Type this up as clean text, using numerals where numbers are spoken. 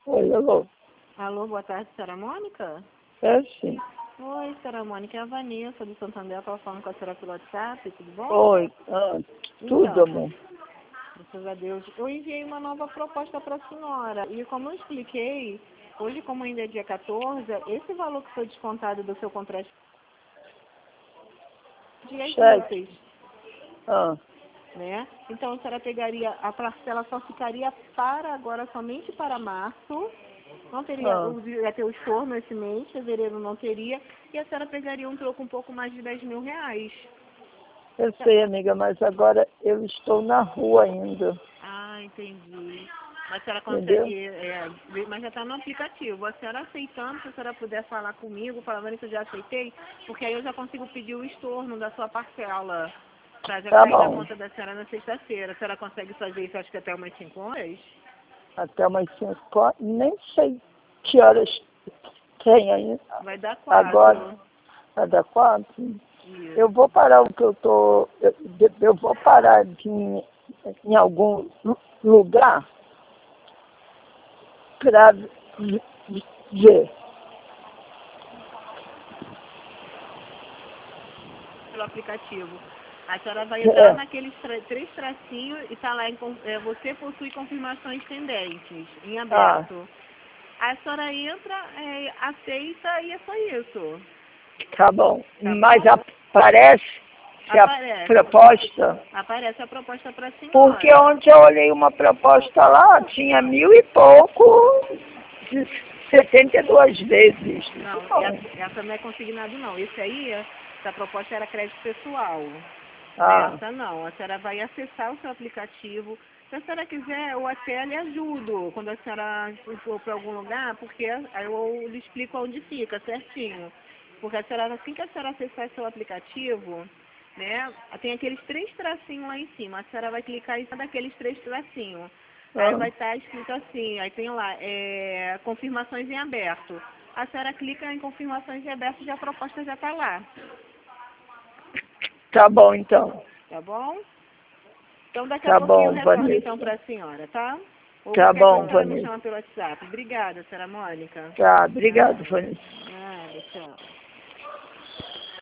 Oi, alô? Alô, boa tarde, senhora Mônica? É sim. Oi, senhora Mônica, é a Vanessa do Santander, eu estava falando com a senhora pelo WhatsApp, tudo bom? Oi, tudo, Então, amor. graças a Deus, eu enviei uma nova proposta para a senhora e como eu expliquei, hoje como ainda é dia 14, esse valor que foi descontado do seu contrato de dias Cheque. úteis, Ah, né? Então a senhora pegaria, a parcela só ficaria para agora somente para março, não teria, ah. ia ter o estorno esse mês, fevereiro não teria, e a senhora pegaria um troco um pouco mais de 10 mil reais. Eu sei, amiga, mas agora eu estou na rua ainda. Ah, entendi. Mas a senhora Entendeu? consegue, mas já está no aplicativo. A senhora aceitando, se a senhora puder falar comigo, falando que eu já aceitei, porque aí eu já consigo pedir o estorno da sua parcela, para já Tá cair na bom. conta da senhora na sexta-feira. A senhora consegue fazer isso, acho que até umas 5 horas? Até umas 5 horas. Nem sei que horas tem ainda. Vai dar 4. Agora, vai dar 4. Isso. Eu vou parar o que eu tô. Eu vou parar aqui em algum lugar para ver. Pelo aplicativo. A senhora vai entrar É. naqueles 3 tracinhos e tá lá, você possui confirmações pendentes, em Ah, aberto. A senhora entra, aceita e é só isso. tá bom. Tá Mas bom? aparece que a Aparece. proposta. Aparece a proposta para a Porque senhora. ontem eu olhei uma proposta lá, tinha 1.000 e pouco, de 72 vezes. Não, Não. essa não é consignado não. Esse aí, essa proposta era crédito pessoal. Ah, Essa não. A senhora vai acessar o seu aplicativo. Se a senhora quiser, eu até lhe ajudo quando a senhora for para algum lugar, porque aí eu lhe explico onde fica certinho. Porque a senhora, assim que a senhora acessar seu aplicativo, né, tem aqueles 3 tracinhos lá em cima. A senhora vai clicar em cima daqueles 3 tracinhos. Aí ah, vai estar escrito assim, aí tem lá, confirmações em aberto. A senhora clica em confirmações em aberto e a proposta já está lá. tá bom então. Tá bom? Então daqui a Tá pouquinho eu bom, retorno então Vanessa. para a senhora, tá? Ou Tá qualquer coisa bom, a senhora me Vanessa. chama pelo WhatsApp. Obrigada, senhora Mônica. Tá, obrigado, Vanessa. Nada, tchau.